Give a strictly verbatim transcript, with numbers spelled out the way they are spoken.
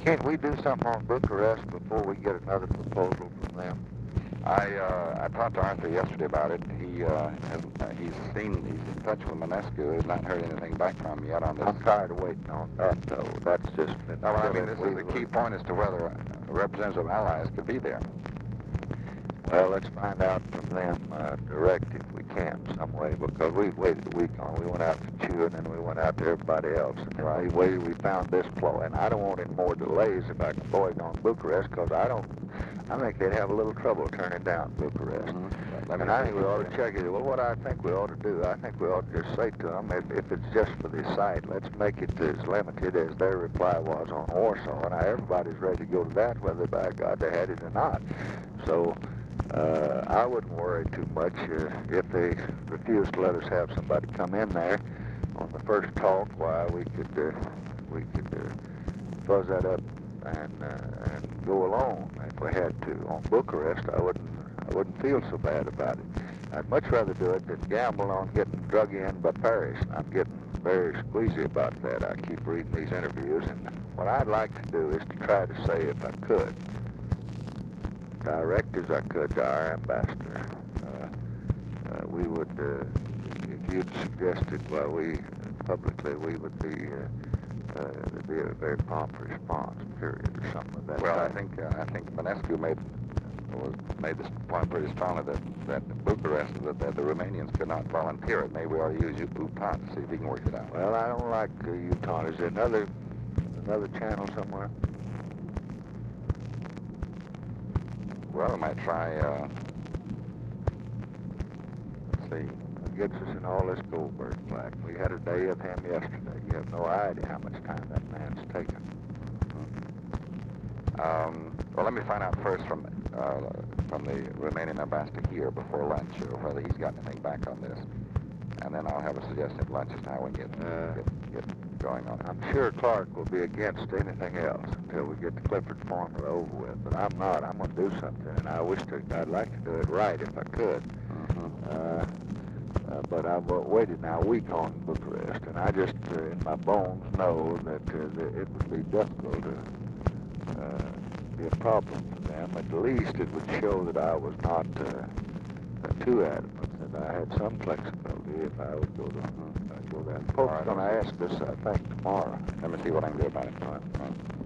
Can't we do something on Bucharest before we get another proposal from them? I uh, I talked to Arthur yesterday about it. He uh, has, uh, he's seen he's in touch with Manescu. He's not heard anything back from him yet on this. I'm tired of waiting on that, though. That's just... No, well, I mean, this is the key point as to whether representatives of allies could be there. Well, let's find out from them uh, direct if we can some way, because we waited a week on. We went out to Chew, and then we went out to everybody else. And then right. we waited, we found this ploy. And I don't want any more delays if I can avoid on Bucharest, because I don't, I think they'd have a little trouble turning down Bucharest. Mm-hmm. And I think we ought to check it. Well, what I think we ought to do, I think we ought to just say to them, if, if it's just for the site, let's make it as limited as their reply was on Warsaw. Now, everybody's ready to go to that, whether by God they had it or not. So... Uh, I wouldn't worry too much uh, if they refuse to let us have somebody come in there on the first talk. Why we could uh, we could uh, fuzz that up and uh, and go along if we had to. On Bucharest, I wouldn't I wouldn't feel so bad about it. I'd much rather do it than gamble on getting drug in by Paris. I'm getting very squeezy about that. I keep reading these interviews, and what I'd like to do is to try to say, if I could, direct as I could to our ambassador. Uh, uh, we would, uh, if you'd suggested, well, we, publicly, we would be, uh, uh, there'd be a very prompt response, period, or something of that Well, type. I think, uh, I think Manescu made, was, made this point pretty strongly that, that Bucharest, that, that the Romanians could not volunteer it. Maybe we ought to use Utah to see if he can work it out. Well, I don't like uh, Utah. Is there another, another channel somewhere? Well, I might try, uh, let's see. It gets us in all this Goldberg black. We had a day of him yesterday. You have no idea how much time that man's taken. Mm-hmm. um, well, let me find out first from uh, from the Romanian ambassador here before lunch, or whether he's got anything back on this. And then I'll have a suggestion at lunch as to how we get, uh, get, get going on it. I'm sure Clark will be against anything else until we get the Clifford formula over with, but I'm not. I'm going to do something, and I wish to, I'd like to do it right if I could. Mm-hmm. uh, uh, but I've waited now a week on Bucharest, and I just, uh, in my bones, know that, uh, that it would be difficult to uh, be a problem for them. At least it would show that I was not uh, uh, too adamant, that I had some flexibility if I would go to uh, go there. Pope's going to ask us, I think, tomorrow. Let me see what I can do about it. All right. All right.